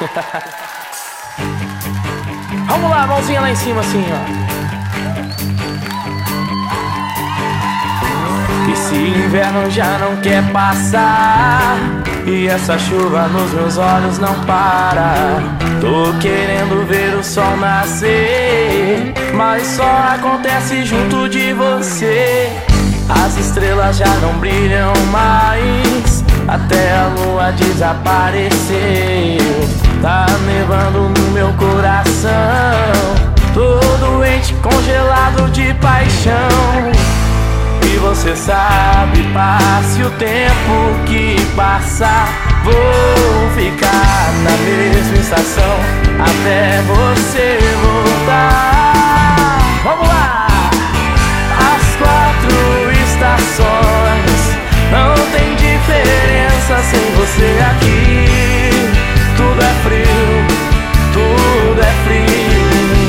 Vamos lá, mãozinha lá em cima assim, ó. Esse inverno já não quer passar e essa chuva nos meus olhos não para. Tô querendo ver o sol nascer, mas só acontece junto de você. As estrelas já não brilham mais, até a lua desapareceu. Tá nevando no meu coração, tô doente, congelado de paixão. E você sabe, passe o tempo que passar, vou ficar na mesma estação até você voltar. Vamos lá! As 4 estações, não tem diferença sem você aqui. Tudo é frio, tudo é frio.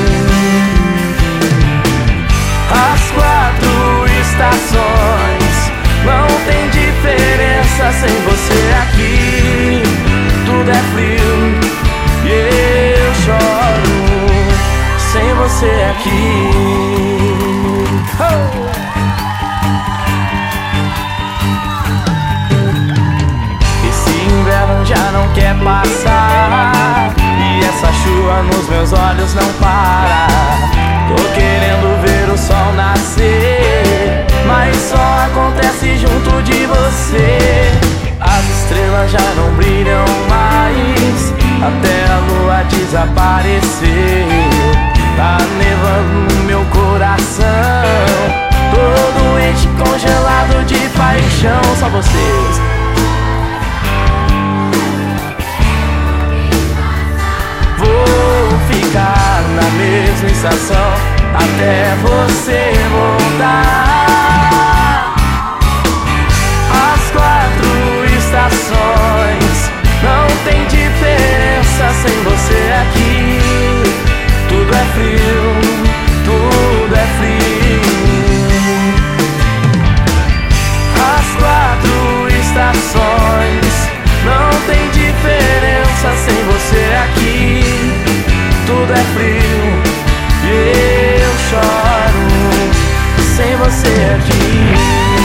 As 4 estações, não tem diferença sem você aqui. Tudo é frio e eu choro sem você aqui. Oh! Já não quer passar e essa chuva nos meus olhos não para. Tô querendo ver o sol nascer, mas só acontece junto de você. As estrelas já não brilham mais, até a lua desapareceu. Tá nevando no meu coração, tô doente, congelado de paixão. Só vocês. Ficar na mesma estação até você voltar. As 4 estações, não tem diferença sem você aqui. Tudo é frio, tudo é frio. As 4 estações, não tem diferença sem você aqui. Tudo é frio e eu choro sem você aqui.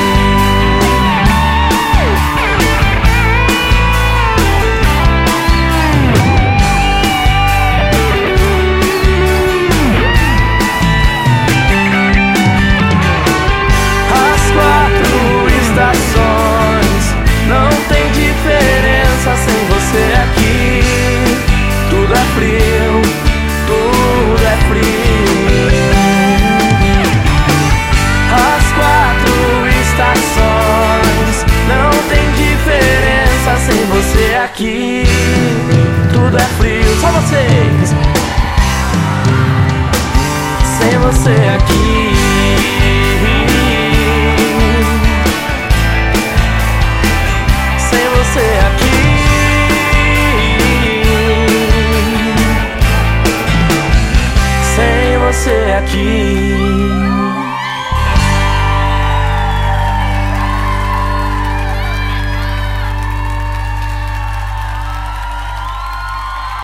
As 4 estações, não tem diferença sem você aqui. Tudo é frio, tudo é frio. As 4 estações, não tem diferença sem você aqui. Tudo é frio, só vocês. Sem você aqui. Sem você aqui. Sem você aqui.